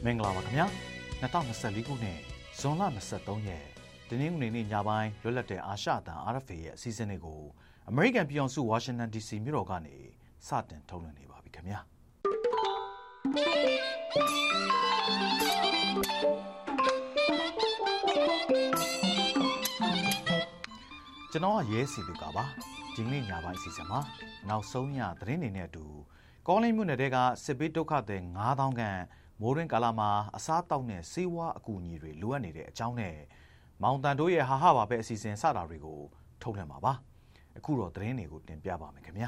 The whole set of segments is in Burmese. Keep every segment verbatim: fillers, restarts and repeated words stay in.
မင်္ဂလာပါခင်ဗျာ၂၀၂၄ခုနှစ်ဇွန်လ၂၃ရက်ဒီနေ့နေ့ညပိုင်းလွတ်လပ်တဲ့အာရှအသံ R F A ရဲ့အစည်းအဝေးတွေကိုအမေရိကန်ပြည်ထောင်စုဝါရှင်တန် D C မြို့တော်ကနေစတင်ထုတ်လွှင့်နေပါပြီခင်ဗျာကျွန်တော်ရဲစီလူကပါဒီနေ့ညပိုင်းအစီအစဉ်မှာနောက်ဆုံးရသတင်းတွေနဲ့အတူကောလင်းမြို့နယ်တဲကစစ်ဘေးဒုက္ခသည်ငါးသောင်းခန့်မိုးရင်းကာလမှာအစားတောက်နဲ့ဆေးဝါးအကူအညီတွေလိုအပ်နေတဲ့အကြောင်းနဲ့မောင်တန်တို့ရဲ့ဟာဟပါပဲအစီအစဉ်စတာတွေကိုထုတ်လွှင့်ပါပါအခုတော့သတင်းတွေကိုတင်ပြပါမယ်ခင်ဗျာ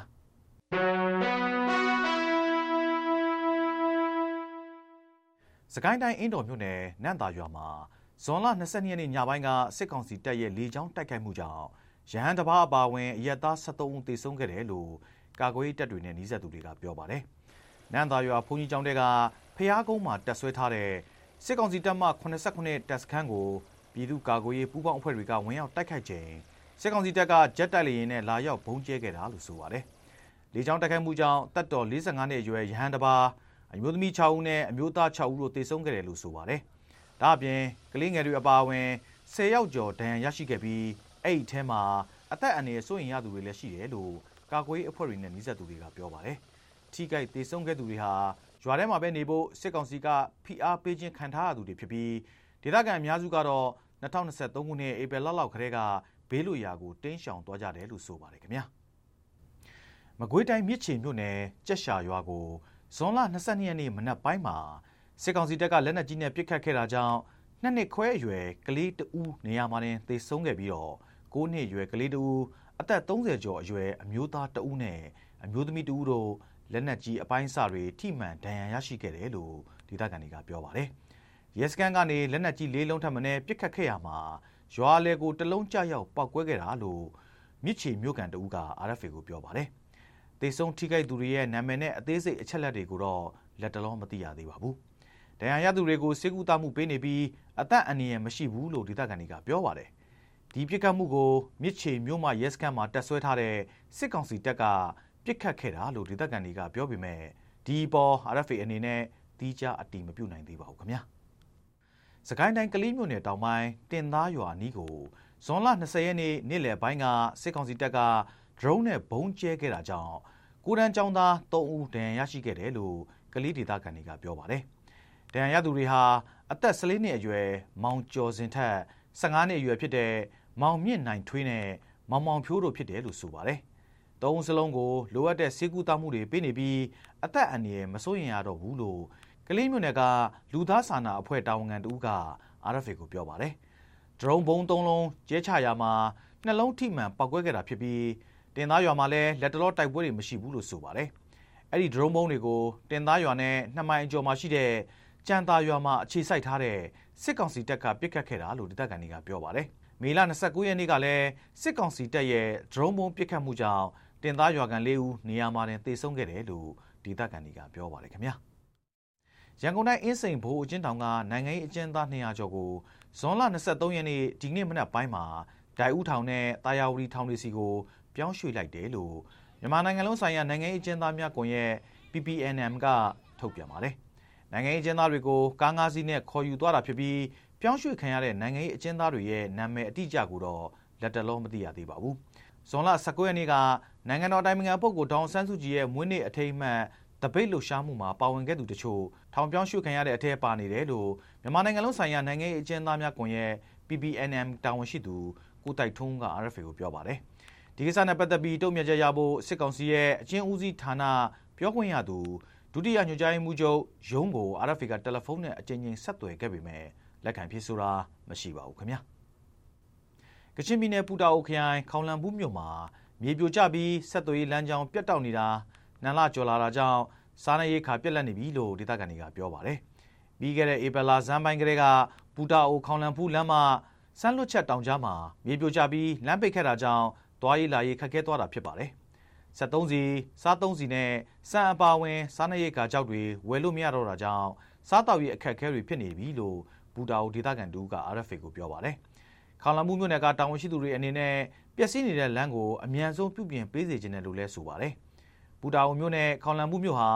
စကိုင်းတိုင်းအင်းတော်မြို့နယ်နန့်သာရွာမှာဇွန်လ၂၂ရက်နေ့ညပိုင်းကစစ်ကောင်စီတပ်ရဲ့လေကြောင်းတိုက်ခိုက်မှုကြောင့်ရဟန်းတစ်ပါးအပါအဝင်အရက်သား၁၃ဦးသေဆုံးခဲ့တယ်လို့ကာကွယ်ရေးတပ်တွေနဲ့နှီးစပ်သူတွေကပြောပါတယ်နန့်သာရွာဘုန်းကြီးကျောင်းတဲကဖျားကုန်းမှာတက်ဆွဲထားတဲ့စစ်ကောင်စီတပ်မှ၇၇တပ်စခန်းကိုပြည်သူ့ကာကွယ်ရေးပူးပေါင်းအဖွဲ့တွေကဝင်ရောက်တိုက်ခိုက်ချိန်စစ်ကောင်စီတပ်ကဂျက်တိုက်လေယာဉ်နဲ့လာရောက်ဘုံကျဲခဲ့တာလို့ဆိုပါတယ်။လေကြောင်းတိုက်ခိုက်မှုကြောင့်တပ်တော်၄၅နှစ်အရွယ်ရဟန်းတစ်ပါးအမျိုးသမီး၆ဦးနဲ့အမျိုးသား၆ဦးတို့သေဆုံးခဲ့တယ်လို့ဆိုပါတယ်။ဒါအပြင်ကလေးငယ်တွေအပါအဝင်၁၀ယောက်ကျော်ဒဏ်ရာရရှိခဲ့ပြီးအဲ့ဒီထဲမှာအသက်အန္တရာယ်စိုးရိမ်ရသူတွေလည်းရှိတယ်လို့ကာကွယ်ရေးအဖွဲ့တွေနဲ့နှီးစပ်သူတွေကပြောပါတယ်။ထိခိုက်သေဆုံးခဲ့သူတွေဟာရွာထဲမှာပဲနေဖို့စစ်ကောင်စီကဖိအားပေးခြင်းခံထားရသူတွေဖြစ်ပြီးဒေသခံအများစုကတော့၂၀၂၃ခုနှစ်ဧပြီလလောက်ခရဲကဘေးလွတ်ရာကိုတင်းရှောင်သွားကြတယ်လို့ဆိုပါတယ်ခင်ဗျာမကွေးတိုင်းမြစ်ချေမြို့နယ်ကြက်ရှာရွာကိုဇွန်လ၂၂ရက်နေ့မနက်ပိုင်းမှာစစ်ကောင်စီတပ်ကလက်နက်ကြီးနဲ့ပစ်ခတ်ခဲ့တာကြောင့်နှစ်နှစ်ခွဲအရွယ်ကလေးတဦးနေရာမှာတင်သေဆုံးခဲ့ပြီးတော့၉နှစ်အရွယ်ကလေးတဦးအသက်၃၀ကျော်အရွယ်အမျိုးသားတဦးနဲ့အမျိုးသမီးတဦးတို့လက်နက်ကြီးအပိုင်းအစတွေထိမှန်ဒဏ်ရာရရှိခဲ့တယ်လို့ဒေသခံတွေကပြောပါတယ်။ရဲစခန်းကနေလက်နက်ကြီးလေးလုံးထပ်မံပစ်ခတ်ခဲ့ရမှာရွာလေကိုတလုံးကျရောက်ပောက်ကွဲခဲ့တာလို့မြစ်ချေမြို့ကန်တဦးက R F A ကိုပြောပါတယ်။သေဆုံးထိခိုက်သူတွေရဲ့နာမည်နဲ့အသေးစိတ်အချက်လက်တွေကိုတော့လက်တလုံးမသိရသေးပါဘူး။ဒဏ်ရာရသူတွေကိုစေကူတာမှုပေးနေပြီးအသက်အန္တရာယ်မရှိဘူးလို့ဒေသခံတွေကပြောပါတယ်။ဒီပစ်ခတ်မှုကိုမြစ်ချေမြို့မရဲစခန်းမှာတပ်ဆွဲထားတဲ့စစ်ကောင်စီတပ်ကပစ်ခတ်ခဲ့တာလို့ဒေသခံတွေကပြောပေမဲ့ဒီပေါ် R F A အနေနဲ့တီးခြားအတည်မပြုနိုင်သေးပါဘူးခင်ဗျာစကိုင်းတိုင်းကလေးမြို့နယ်တောင်ပိုင်းတင်သားရွာနီးကိုဇွန်လ၂၀ရက်နေ့နေ့လယ်ပိုင်းကစစ်ကောင်စီတပ်ကဒရုန်းနဲ့ဘုံကျဲခဲ့တာကြောင့်ကိုရန်ကျောင်းသား၃ဦးဒဏ်ရာရရှိခဲ့တယ်လို့ကလေးဒေသခံတွေကပြောပါတယ်ဒဏ်ရာရသူတွေဟာအသက်၁၄နှစ်အရွယ်မောင်ကျော်စင်ထက်၁၅နှစ်အရွယ်ဖြစ်တဲ့မောင်မြင့်နိုင်ထွေးနဲ့မောင်မောင်ဖြိုးတို့ဖြစ်တယ်လို့ဆိုပါတယ်သုံးစလုံးကိုလိုအပ်တဲ့ဆေးကုသမှုတွေပေးနေပြီးအသက်အန္တရာယ်မစိုးရိမ်ရတော့ဘူးလို့ကလေးမြို့နယ်ကလူသားစာနာအဖွဲ့တာဝန်ခံတူက R F A ကိုပြောပါတယ်။ဒရုန်းဘုံသုံးလုံးကျဲချရာမှာနှလုံးထိမှန်ပောက်ကွဲခဲ့တာဖြစ်ပြီးတင်သားရွာမှာလည်းလက်တလောတိုက်ပွဲတွေမရှိဘူးလို့ဆိုပါတယ်။အဲ့ဒီဒရုန်းဘုံတွေကိုတင်သားရွာနဲ့နှစ်မိုင်အကျော်မှာရှိတဲ့ကြံသာရွာမှာအခြေစိုက်ထားတဲ့စစ်ကောင်စီတပ်ကပစ်ခတ်ခဲ့တာလို့ဒေသခံတွေကပြောပါတယ်။မေလ၂၉ရက်နေ့ကလည်းစစ်ကောင်စီတပ်ရဲ့ဒရုန်းဘုံပစ်ခတ်မှုကြောင့်တင်သားရွာကန်၄ဦးနေရာမှာတင်သေဆုံးခဲ့တယ်လို့ဒေသခံတွေကပြောပါတယ်ခင်ဗျာရန်ကုန်တိုင်းအင်းစိန်ဘိုးအကျဉ်းထောင်ကနိုင်ငံရေးအကျဉ်းသား၂ရာကျော်ကိုဇွန်လ၂၃ရက်နေ့ဒီနေ့မနက်ပိုင်းမှာဒိုင်ဦးထောင်နဲ့တာယာဝတီထောင်တွေစီကိုပြောင်းရွှေ့လိုက်တယ်လို့မြန်မာနိုင်ငံလုံးဆိုင်ရာနိုင်ငံရေးအကျဉ်းသားများကွန်ရက် P P N M ကထုတ်ပြန်ပါတယ်နိုင်ငံရေးအကျဉ်းသားတွေကိုကားငါးစီးနဲ့ခေါ်ယူသွားတာဖြစ်ပြီးပြောင်းရွှေ့ခံရတဲ့နိုင်ငံရေးအကျဉ်းသားတွေရဲ့နာမည်အတိအကျကိုတော့လက်တလုံးမသိရသေးပါဘူးဇွန်လ၁၉ရက်နေ့ကနိုင်ငံတော်တိုင်ပင်ခံပုဂ္ဂိုလ်ဒေါအောင်ဆန်းစုကြည်ရဲ့မွေးနေ့အထိမ်းအမှတ်တပိတ်လှုပ်ရှားမှုမှာပါဝင်ခဲ့သူတချို့ထောင်ပြောင်းရွှေ့ခံရတဲ့အထက်ပါနေတယ်လို့မြန်မာနိုင်ငံလုံးဆိုင်ရာနိုင်ငံရေးအကျဉ်းသားများကွန်ရက် P P N M တာဝန်ရှိသူကိုတိုက်ထုံးက R F A ကိုပြောပါတယ်။ဒီကိစ္စနဲ့ပတ်သက်ပြီးတုံ့ပြန်ချက်ရဖို့စစ်ကောင်စီရဲ့အကျဉ်းဦးစီးဌာနပြောခွင့်ရသူဒုတိယညွှန်ကြားရေးမှူးချုပ်ရုံးကို R F A ကတယ်လီဖုန်းနဲ့အကြိမ်ကြိမ်ဆက်သွယ်ခဲ့ပေမဲ့လက်ခံဖြေဆိုတာမရှိပါဘူးခင်ဗျာ။ကချင်ပြည်နယ်ပူတာအိုခရိုင်ခေါင်လန်ဘူးမြို့မှာမြေပြိုကျပြီးဆက်သွယ်ရေးလမ်းကြောင်းပြတ်တောက်နေတာနန်လကျော်လာတာကြောင့်စားနပ်ရိက္ခာပြတ်လတ်နေပြီလို့ဒေသခံတွေကပြောပါတယ်။ပြီးခဲ့တဲ့ဧပြီလဇန်ပိုင်းကလေးကပူတာအိုခေါင်လန်ဘူးလမ်းမှာစမ်းလွတ်ချက်တောင်ကြားမှာမြေပြိုကျပြီးလမ်းပိတ်ခဲ့တာကြောင့်သွားရေးလာရေးခက်ခဲသွားတာဖြစ်ပါတယ်။စက်သုံးစီစားသုံးစီနဲ့စံအပါဝင်စားနပ်ရိက္ခာကြောက်တွေဝယ်လို့မရတော့တာကြောင့်စားတောက်ရေးအခက်အခဲတွေဖြစ်နေပြီလို့ပူတာအိုဒေသခံတူက R F A ကိုပြောပါတယ်။ခေါင်လန်ဘူးမြို့နယ်ကတာဝန်ရှိသူတွေအနေနဲ့ပျက်စီးနေတဲ့လမ်းကိုအမြန်ဆုံးပြုပြင်ပေးစေချင်တယ်လို့လည်းဆိုပါတယ်။ပူတာအိုမြို့နယ်ခေါင်လန်ဘူးမြို့ဟာ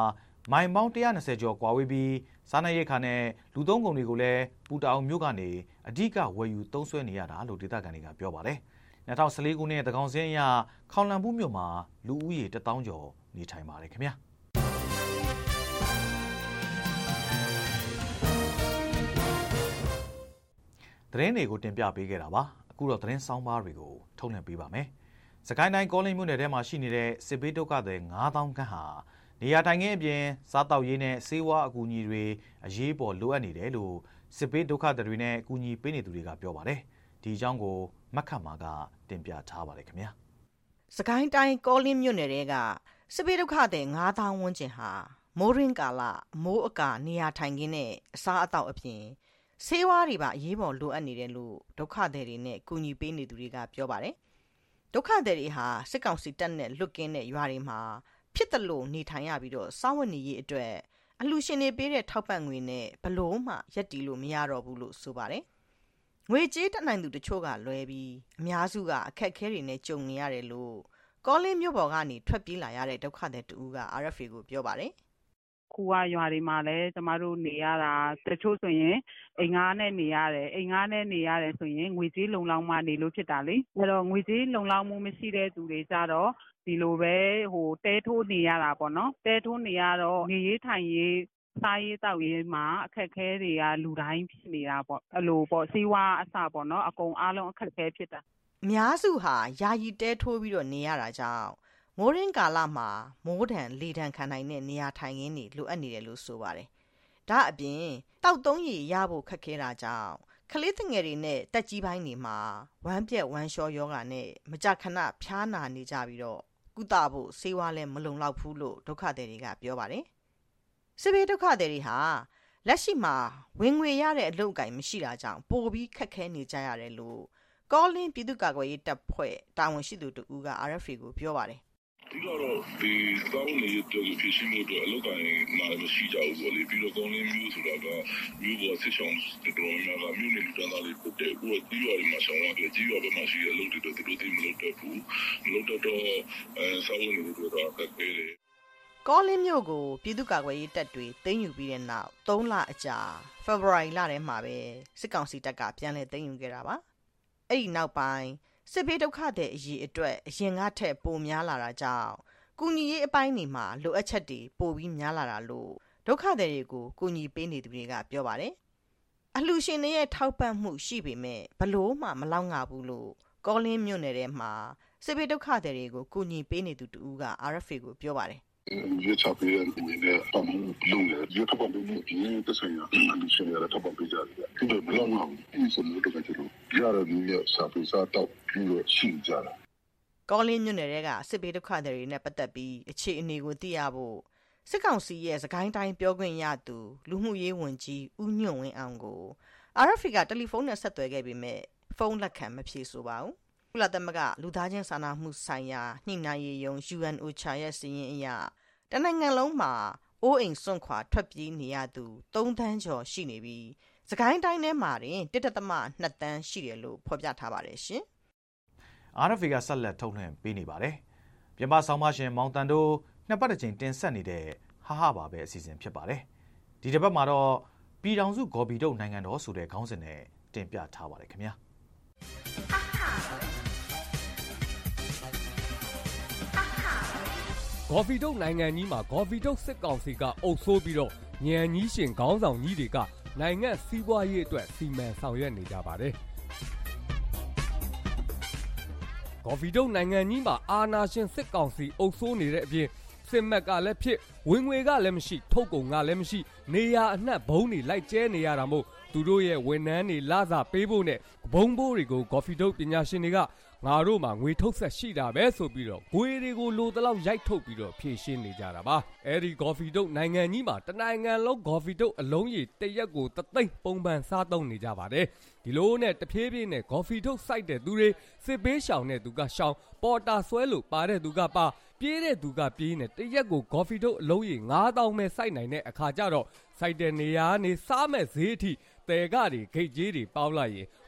မိုင်ပေါင်းone twentyကျော်ကွာဝေးပြီးစားနပ်ရိက္ခာနဲ့လူသုံးကုန်တွေကိုလည်းပူတာအောင်မြို့ကနေအဓိကဝယ်ယူသုံးစွဲနေရတာလို့ဒေသခံတွေကပြောပါတယ်။two thousand fourteenခုနှစ်သန်းခေါင်စာရင်းအရခေါင်လန်ဘူးမြို့မှာလူဦးရေone thousandကျော်နေထိုင်ပါတယ်ခင်ဗျာ။သတင်းတွေကိုတင်ပြပေးခဲ့တာပါ။အခုတော့သတင်းဆောင်းပါးတွေကိုထုတ်လွှင့်ပေးပါမယ်။စကိုင်းတိုင်းကောလင်းမြို့နယ်ထဲမှာရှိနေတဲ့စစ်ဘေးဒုက္ခသည်five thousandခန့်ဟာနေရာထိုင်ခင်းအပြင်စားတောက်ရေးနဲ့ဆေးဝါးအကူအညီတွေအရေးပေါ်လိုအပ်နေတယ်လို့စစ်ဘေးဒုက္ခသည်တွေနဲ့အကူအညီပေးနေသူတွေကပြောပါတယ်။ဒီအကြောင်းကိုမခတ်မာကတင်ပြထားပါတယ်ခင်ဗျာ။စကိုင်းတိုင်းကောလင်းမြို့နယ်ထဲကစစ်ဘေးဒုက္ခသည်five thousandဝန်းကျင်ဟာမိုးရင်းကာလမိုးအကာနေရာထိုင်ခင်းနဲ့အစားအသောက်အပြင်ဆေးဝါးတွေပါအရေးပေါ်လိုအပ်နေတယ်လို့ဒုက္ခသည်တွေနဲ့အကူအညီပေးနေသူတွေကပြောပါတယ်။ဒုက္ခသည်တွေဟာစစ်ကောင်စီတပ်နဲ့လွတ်ကင်းတဲ့ရွာတွေမှာဖြစ်တယ်လို့နေထိုင်ရပြီးတော့စားဝတ်နေရေးအတွက်အလှူရှင်တွေပေးတဲ့ထောက်ပံ့ငွေနဲ့ဘလို့မှရက်တီလို့မရတော့ဘူးလို့ဆိုပါတယ်။ငွေကြေးတက်နိုင်သူတချို့ကလွဲပြီးအများစုကအခက်အခဲတွေနဲ့ကြုံနေရတယ်လို့ကောလင်းမြို့ပေါ်ကနေထွက်ပြေးလာရတဲ့ဒုက္ခသည်တူက R F A ကိုပြောပါတယ်။ခုကရွာတွေမှာလည်းကျမတို့နေရတာတချို့ဆိုရင်အိမ်ငါးနဲ့နေရတယ်အိမ်ငါးနဲ့နေရတယ်ဆိုရင်ငွေကြေးလုံလောက်မှနေလို့ဖြစ်တာလေအဲ့တော့ငွေကြေးလုံလောက်မှုမရှိတဲ့သူတွေကြတော့ဒီလိုပဲဟိုတဲထိုးနေရတာပေါ့နော်တဲထိုးနေရတော့နေရေးထိုင်ရေးစားရေးတောက်ရေးမှာအခက်ခဲတွေကလူတိုင်းဖြစ်နေတာပေါ့အဲ့လိုပေါ့စီးဝါအစပေါ့နော်အကုန်အားလုံးအခက်ခဲဖြစ်တာအများစုဟာယာယီတဲထိုးပြီးတော့နေရတာကြောင့်မိုးရင်းကာလမှာမိုးဒဏ်လေဒဏ်ခံနိုင်တဲ့နေရာထိုင်ခင်းတွေလိုအပ်နေတယ်လို့ဆိုပါတယ်။ဒါအပြင်တောက်သုံးရည်ရဖို့ခက်ခဲတာကြောင့်ကလေးငယ်တွေနဲ့တက်ကြီးပိုင်းတွေမှာဝမ်းပြက်ဝမ်းလျှောယောဂါနဲ့မကြခဏဖျားနာနေကြပြီးတော့ကုသဖို့ဆေးဝါးလည်းမလုံလောက်ဘူးလို့ဒုက္ခသည်တွေကပြောပါတယ်။စစ်ဘေးဒုက္ခသည်တွေဟာလက်ရှိမှာဝင်ငွေရတဲ့အလုပ်အကိုင်မရှိတာကြောင့်ပိုပြီးခက်ခဲနေကြရတယ်လို့ကောလင်းပြည်သူ့ကာကွယ်ရေးတပ်ဖွဲ့တာဝန်ရှိသူတူက R F A ကိုပြောပါတယ်ဒီကတော့ဒီတောင်းနေတဲ့ဖြစ်ရှိမှုတွေအလောက်ကိုင်းမှာမရှိကြဘူးပေါ့လေပြီးတော့ကောင်းလင်းမျိုးဆိုတာကမျိုးပေါ်စစ်ဆောင်တော်များများကမြို့နယ်လူတန်းသားလေးပုတ်တယ်ကိုယ်တီးရွာတွေမှာဆောင်ရတယ်ကြီးရွာဘက်မှာရှိတဲ့အလုပ်တွေတော့သူတို့သိမလုပ်တတ်ဘူးမလုပ်တတ်တော့အဲစောင်းနေလို့တော့အခက်ခဲတယ်ကောလင်းမျိုးကိုပြည်သူ့ကာကွယ်ရေးတပ်တွေသိမ်းယူပြီးတဲ့နောက်သုံးလအကြာဖေဖော်ဝါရီလထဲမှာပဲစစ်ကောင်စီတပ်ကပြန်လည်သိမ်းယူခဲ့တာပါအဲ့ဒီနောက်ပိုင်းစစ်ဘေးဒုက္ခသည်အရေးအတွက်အရင်ကထက်ပိုများလာတာကြောင့်ကုညီရေးအပိုင်းတွေမှာလိုအပ်ချက်တွေပိုပြီးများလာတာလို့ဒုက္ခသည်တွေကိုကုညီပေးနေသူတွေကပြောပါတယ်အလှူရှင်တွေရဲ့ထောက်ပံ့မှုရှိပေမဲ့ဘလို့မှမလောက်ငါဘူးလို့ကောလင်းမြို့နယ်ထဲမှာစစ်ဘေးဒုက္ခသည်တွေကိုကုညီပေးနေသူတူက R F A ကိုပြောပါတယ်ရွေးချယ်ပေးတဲ့အနေနဲ့အမှုလုပ်တယ်ရွေးချယ်ပေးတဲ့ဒီသက်ဆိုင်ရာအလူရှင်တွေတော့ပတ်ပေးကြတယ်ဒီလိုဘလောက်မှဒီစမျိုးတော့ကျလို့ရတဲ့ဒီရစာပေစာတော့ပြီးတော့ရှိကြတာကောလင်းမြို့နယ်ကစစ်ဘေးဒုက္ခသည်တွေနဲ့ပတ်သက်ပြီးအခြေအနေကိုသိရဖို့စစ်ကောင်စီရဲ့စကိုင်းတိုင်းပြောခွင့်ရသူလူမှုရေးဝန်ကြီးဦးညွန့်ဝင်းအောင်ကို R F A ကတယ်လီဖုန်းနဲ့ဆက်သွယ်ခဲ့ပေမဲ့ဖုန်းလက်ခံမဖြေဆိုပါဘူးကုလသမဂ္ဂလူသားချင်းစာနာမှုဆိုင်ရာညှိနှိုင်းရေးရုံး U N O C H A ရဲ့စာရင်းအရတနိုင်ငံလုံးမှာအိုးအိမ်စွန့်ခွာထွက်ပြေးနေရသူသုံးသန်းကျော်ရှိနေပြီးစကိုင်းတိုင်းထဲမှာတင် one point twoသန်းရှိတယ်လို့ဖော်ပြထားပါတယ်ရှင်။ R F A ကဆက်လက်ထုတ်လွှင့်ပေးနေပါတယ်။မြန်မာဆောင်မရှင်မောင်တန်တို့နှစ်ပတ်တစ်ချိန်တင်ဆက်နေတဲ့ဟာဟာပါပဲအစီအစဉ်ဖြစ်ပါတယ်။ဒီတစ်ပတ်မှာတော့ပြည်ထောင်စုဂေါ်ဘီတုတ်နိုင်ငံတော်ဆိုတဲ့ခေါင်းစဉ်နဲ့တင်ပြထားပါတယ်ခင်ဗျာ။ဂေါ်ဖီတုတ်နိုင်ငံကြီးမှာဂေါ်ဖီတုတ်စစ်ကောင်စီကအုပ်ဆိုးပြီးတော့ညံကြီးရှင်ခေါင်းဆောင်ကြီးတွေကနိုင်ငံစီးပွားရေးအတွက်စီမံဆောင်ရွက်နေကြပါတယ်။ဂေါ်ဖီတုတ်နိုင်ငံကြီးမှာအာဏာရှင်စစ်ကောင်စီအုပ်ဆိုးနေတဲ့အပြင်စစ်မှတ်ကလည်းဖြစ်ဝင်ငွေကလည်းမရှိထုတ်ကုန်ကလည်းမရှိနေရအနှံ့ဘုံတွေလိုက်ကျဲနေရတာမို့သူတို့ရဲ့ဝန်ထမ်းတွေလစာပေးဖို့နဲ့ဘုံဘိုးတွေကိုဂေါ်ဖီတုတ်ပညာရှင်တွေကငါတို့မှာငွေထုတ်ဆက်ရှိတာပဲဆိုပြီးတော့ငွေတွေကိုလိုတလောက်ရိုက်ထုတ်ပြီးတော့ဖြည့်ရှင်းနေကြတာပါအဲဒီဂေါ်ဖီတုတ်နိုင်ငံကြီးမှာတနိုင်ငံလုံးဂေါ်ဖီတုတ်အလုံးကြီးတရက်ကိုတသိန်းပုံပန်စားသုံးနေကြပါတယ်ဒီလိုနဲ့တဖြည်းဖြည်းနဲ့ဂေါ်ဖီတုတ်စိုက်တဲ့သူတွေစစ်ပေးရှောင်တဲ့သူကရှောင်ပေါ်တာဆွဲလို့ပါတဲ့သူကပါပြေးတဲ့သူကပြေးနေတရက်ကိုဂေါ်ဖီတုတ်အလုံးကြီးငါးသောင်းပဲစိုက်နိုင်တဲ့အခါကျတော့စိုက်တဲ့နေရာကနေစားမဲ့ဈေးအထိတဲကတွေဂိတ်ကြီးတွေပေါက်လိုက်ရင်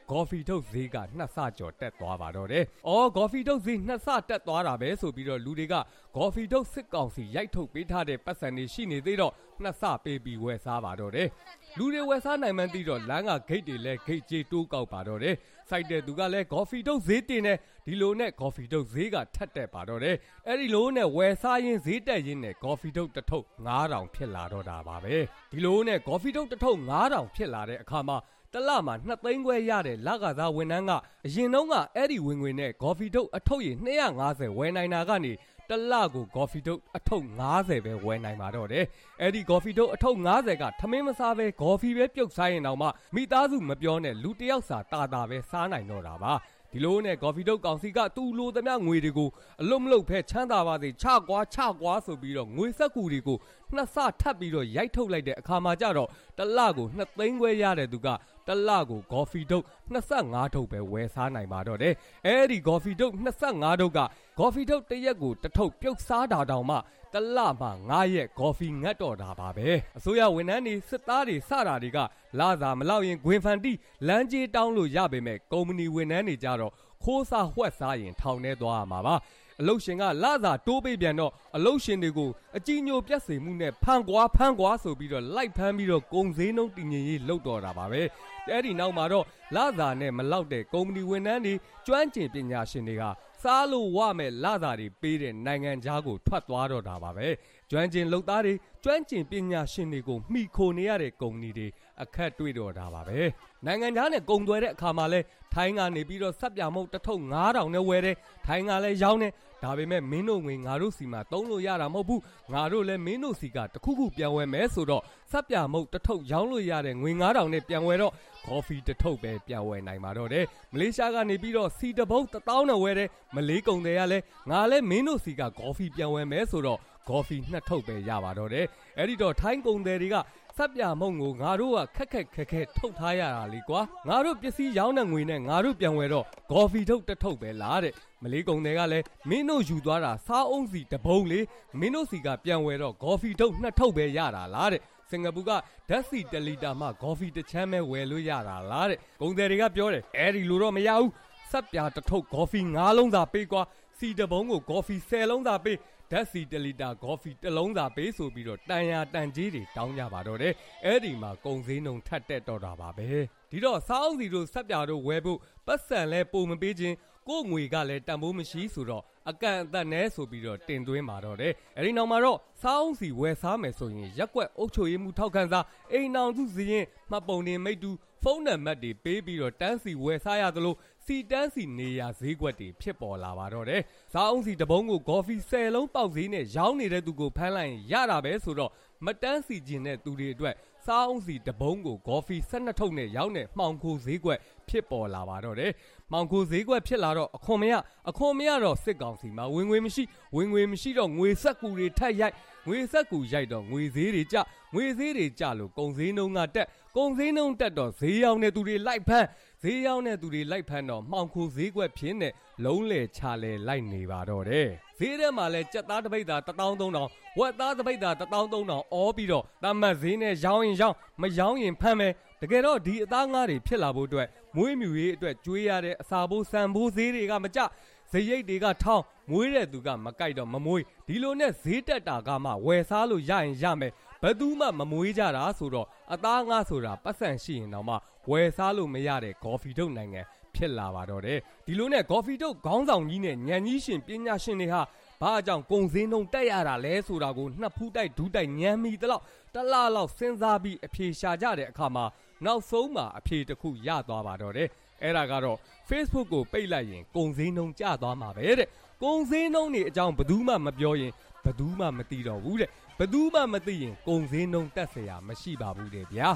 ဂေါ်ဖီထုတ်ဈေးကနှစ်ဆကျော်တက်သွားပါတော့တယ်။အော်ဂေါ်ဖီထုတ်ဈေးနှစ်ဆတက်သွားတာပဲဆိုပြီးတော့လူတွေကဂေါ်ဖီထုတ်စစ်ကောင်စီရိုက်ထုတ်ပေးထားတဲ့ပတ်စံတွေရှိနေသေးတော့နှစ်ဆပေးပြီးဝယ်စားပါတော့တယ်။လူတွေဝယ်စားနိုင်မှန်းသိတော့လမ်းကဂိတ်တွေလည်းဂိတ်ကြေးတိုးကောက်ပါတော့တယ်။စိုက်တဲ့သူကလည်းဂေါ်ဖီထုတ်ဈေးတင်နေဒီလိုနဲ့ဂေါ်ဖီထုတ်ဈေးကထက်တက်ပါတော့တယ်။အဲ့ဒီလိုနဲ့ဝယ်စားရင်ဈေးတက်ရင်းနဲ့ဂေါ်ဖီထုတ်တစ်ထုပ်ငါးထောင်ဖြစ်လာတော့တာပါပဲ။ဒီလိုနဲ့ဂေါ်ဖီထုတ်တစ်ထုပ်ငါးထောင်ဖြစ်လာတဲ့အခါမှာတလမှာနှစ်သိန်းခွဲရတဲ့လကစားဝန်ထမ်းကအရင်တုန်းကအဲ့ဒီဝင်ငွေနဲ့ဂေါ်ဖီထုတ်အထုပ်ရနှစ်ရာငါးဆယ်ဝယ်နိုင်တာကနေတလကိုဂေါ်ဖီထုတ်အထုပ်ငါးဆယ်ပဲဝယ်နိုင်ပါတော့တယ်။အဲ့ဒီဂေါ်ဖီထုတ်အထုပ်ငါးဆယ်ကထမင်းမစားပဲဂေါ်ဖီပဲပြုတ်စားရင်တော့မှမိသားစုမပြောနဲ့လူတယောက်စာတာတာပဲစားနိုင်တော့တာပါ။ဒီလိုနဲ့ဂေါ်ဖီထုတ်ကောင်စီကသူ့လိုသမျှငွေတွေကိုအလွတ်မလွတ်ဖဲချမ်းသာပါစေချကွာချကွာဆိုပြီးတော့ငွေဆက်ကူတွေကိုနှစ်ဆထပ်ပြီးတော့ရိုက်ထုတ်လိုက်တဲ့အခါမှာကြတော့တလကိုနှစ်သိန်းခွဲရတဲ့သူကတလကိုဂေါ်ဖီထုတ်နှစ်ဆငါးထုပ်ပဲဝယ်စားနိုင်ပါတော့တယ်။အဲဒီဂေါ်ဖီထုတ်နှစ်ဆငါးထုပ်ကဂေါ်ဖီထုတ်တစ်ရက်ကိုတစ်ထုပ်ပြုတ်စားတာတောင်မှတလမှာငါးရက်ဂေါ်ဖီငတ်တော့တာပါပဲ။အစိုးရဝန်ထမ်းတွေစစ်သားတွေစတာတွေကလာစာမလောက်ရင်ဂွင်ဖန်တီလမ်းကြီးတောင်းလို့ရပေမဲ့ကုမ္ပဏီဝန်ထမ်းတွေကြတော့ခိုးစားဝှက်စားရင်ထောင်ထဲသွားရမှာပါ။အလုတ်ရှင်ကလာစာတိုးပေးပြန်တော့အလုတ်ရှင်တွေကိုအကြီးညိုပြတ်စေမှုနဲ့ဖန်ကွာဖန်ကွာဆိုပြီးတော့လိုက်ဖမ်းပြီးတော့ကုံစည်းနှုန်းတည်ငြိမ်ရေးလုပ်တော်တာပါပဲ။အဲ့ဒီနောက်မှာတော့လာစာနဲ့မလောက်တဲ့ကုမ္ပဏီဝန်ထမ်းတွေကျွမ်းကျင်ပညာရှင်တွေကစားလို့ဝမဲ့လာစာတွေပေးတဲ့နိုင်ငံခြားကိုထွက်သွားတော့တာပါပဲ။ကျွမ်းကျင်လုပ်သားတွေကျွမ်းကျင်ပညာရှင်တွေကိုမှီခိုနေရတဲ့ကုမ္ပဏီတွေအခက်တွေ့တော့တာပါပဲ။နိုင်ငံခြားနဲ့ကုန်သွယ်တဲ့အခါမှာလဲထိုင်းကနေပြီးတော့ဆက်ပြမုတ်တစ်ထုပ်ငါးထောင်နဲ့ဝယ်တယ်ထိုင်းကလည်းရောင်းတယ်ဒါပေမဲ့မင်းတို့ငွေငါတို့စီမှာသုံးလို့ရတာမဟုတ်ဘူးငါတို့လည်းမင်းတို့စီကတခုခုပြန်ဝယ်မယ်ဆိုတော့ဆက်ပြမုတ်တစ်ထုပ်ရောင်းလို့ရတဲ့ငွေငါးထောင်နဲ့ပြန်ဝယ်တော့ကော်ဖီတစ်ထုပ်ပဲပြန်ဝယ်နိုင်ပါတော့တယ်မလေးရှားကနေပြီးတော့စီတပုံးတစ်သောင်းနဲ့ဝယ်တယ်မလေးကုန်တယ်ကလည်းငါလည်းမင်းတို့စီကကော်ဖီပြန်ဝယ်မယ်ဆိုတော့ကော်ဖီနှစ်ထုပ်ပဲရပါတော့တယ်အဲ့ဒီတော့ထိုင်းကုန်တယ်တွေကဆက်ပြမုံကိုငါတို့ကခက်ခက်ခက်ခဲထုတ်ထားရတာလေကွာငါတို့ပစ္စည်းရောင်းတဲ့ငွေနဲ့ငါတို့ပြန်ဝယ်တော့ဂေါ်ဖီထုတ်တစ်ထုပ်ပဲလားတဲ့မလေးကုန်တွေကလည်းမင်းတို့ယူသွားတာစားအုံးစီတပုံးလေမင်းတို့စီကပြန်ဝယ်တော့ဂေါ်ဖီထုတ်နှစ်ထုပ်ပဲရတာလားတဲ့စင်ကာပူကဓာတ်စီတစ်လီတာမှဂေါ်ဖီတစ်ချမ်းပဲဝယ်လို့ရတာလားတဲ့ကုန်တယ်တွေကပြောတယ်အဲ့ဒီလိုတော့မရဘူးဆက်ပြတစ်ထုပ်ဂေါ်ဖီငါးလုံးသာပေးကွာစီတပုံးကိုဂေါ်ဖီဆယ်လုံးသာပေးဓာတ်စီတစ်လီတာဂေါ်ဖီတစ်လုံးသာပေးဆိုပြီးတော့တန်ရာတန်ကြီးတွေတောင်းကြပါတော့တယ်အဲ့ဒီမှာကုန်စည်နှုန်းထပ်တက်တော့တာပါပဲဒီတော့စားအောင်စီတို့ဆက်ပြတို့ဝယ်ဖို့ပတ်စံလဲပုံမပေးခြင်းကိုငွေကလည်းတန်ဖိုးမရှိဆိုတော့အကန့်အသတ်နဲ့ဆိုပြီးတော့တင်သွင်းပါတော့တယ်အဲ့ဒီနောက်မှာတော့စားအောင်စီဝယ်စားမယ်ဆိုရင်ရက်ွက်အုပ်ချုပ်ရေးမှုထောက်ခံစာအိမ်အောင်စုစီရင်မှတ်ပုံတင်မိတ်တူဖုန်းနံပါတ်တွေပေးပြီးတော့တန်းစီဝယ်စားရသလိုစီတန်းစီနေရဈေးကွက်တွေဖြစ်ပေါ်လာပါတော့တယ်။စားအောင်စီတပုံးကိုဂေါ်ဖီဆယ်လုံးပေါက်ဈေးနဲ့ရောင်းနေတဲ့သူကိုဖမ်းလိုက်ရင်ရတာပဲဆိုတော့မတန်းစီခြင်းတဲ့သူတွေအတွက်စားအောင်စီတပုံးကိုဂေါ်ဖီဆယ်နှစ်ထုပ်နဲ့ရောင်းတဲ့မှောင်ခိုဈေးကွက်ဖြစ်ပေါ်လာပါတော့တယ်။မှောင်ခိုဈေးကွက်ဖြစ်လာတော့အခွန်မရအခွန်မရတော့စစ်ကောင်စီမှာဝင်ငွေမရှိဝင်ငွေမရှိတော့ငွေဆက်ကူတွေထက်ရိုက်ငွေဆက်ကူရိုက်တော့ငွေဈေးတွေကျငွေဈေးတွေကျလို့ကုန်ဈေးနှုန်းကတက်ကုန်ဈေးနှုန်းတက်တော့ဈေးရောက်တဲ့သူတွေလိုက်ဖမ်းဈေးရောက်တဲ့သူတွေလိုက်ဖမ်းတော့မှောင်ခိုဈေးကွက်ဖြစ်နေလုံးလေချလေလိုက်နေပါတော့တယ်ဈေးထဲမှာလဲကြက်သားတစ်ပိတ်သားတစ်သောင်းသုံးထောင်ဝက်သားတစ်ပိတ်သားတစ်သောင်းသုံးထောင်အော်ပြီးတော့တမတ်ဈေးနဲ့ရောင်းရင်ရောင်းမရောင်းရင်ဖမ်းမယ်တကယ်တော့ဒီအသားငါးတွေဖြစ်လာဖို့အတွက်မွေးမြူရေးအတွက်ကြွေးရတဲ့အစာဘိုးစံဘိုးဈေးတွေကမကျဈေးရိတ်တွေကထောင်းမွေးတဲ့သူကမကြိုက်တော့မမွေးဒီလိုနဲ့ဈေးတက်တာကမှဝယ်စားလို့ရရင်ရမယ်ဘယ်သူမှမမွေးကြတာဆိုတော့အသားငါးဆိုတာပတ်စံရှိရင်တော့မှဝယ်စားလို့မရတဲ့ဂေါ်ဖီထုတ်နိုင်ငံဖြစ်လာပါတော့တယ်ဒီလိုနဲ့ဂေါ်ဖီထုတ်ခေါင်းဆောင်ကြီးနဲ့ညံကြီးရှင်ပညာရှင်တွေဟာဘာကြောင့်ကုန်စည်နှုန်းတက်ရတာလဲဆိုတာကိုနှစ်ဖူးတိုက်ဒူးတိုက်ညံမိတလောက်တလားလောက်စဉ်းစားပြီးအဖြေရှာကြတဲ့အခါမှာနောက်ဆုံးမှာအဖြေတစ်ခုရသွားပါတော့တယ်အဲ့ဒါကတော့ Facebook ကိုပိတ်လိုက်ရင်ကုန်စည်နှုန်းကျသွားမှာပဲတဲ့ကုန်စည်နှုန်းတွေအကြောင်းဘယ်သူမှမပြောရင်ဘယ်သူမှမသိတော့ဘူးတဲ့ဘယ်သူမှမသိရင်ကုန်စည်နှုန်းတက်เสียမရှိပါဘူးတဲ့ဗျာ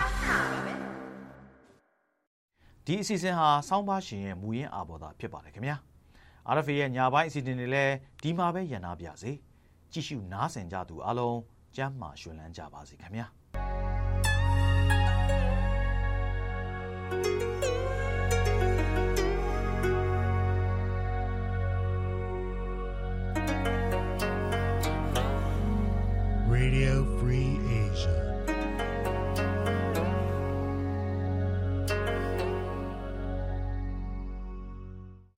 ဒီအစီအစဉ်ဟာစောင်းပါရှင်ရဲ့မူရင်းအာဘော်သာဖြစ်ပါတယ်ခင်ဗျာ R F A ရဲ့ညာပိုင်းအစီအစဉ်တွေလည်းဒီမှာပဲရန်နာပြစေကြည့်ရှုနားဆင်ကြသူအားလုံးကျမ်းမာရွှင်လန်းကြပါစေခင်ဗျာ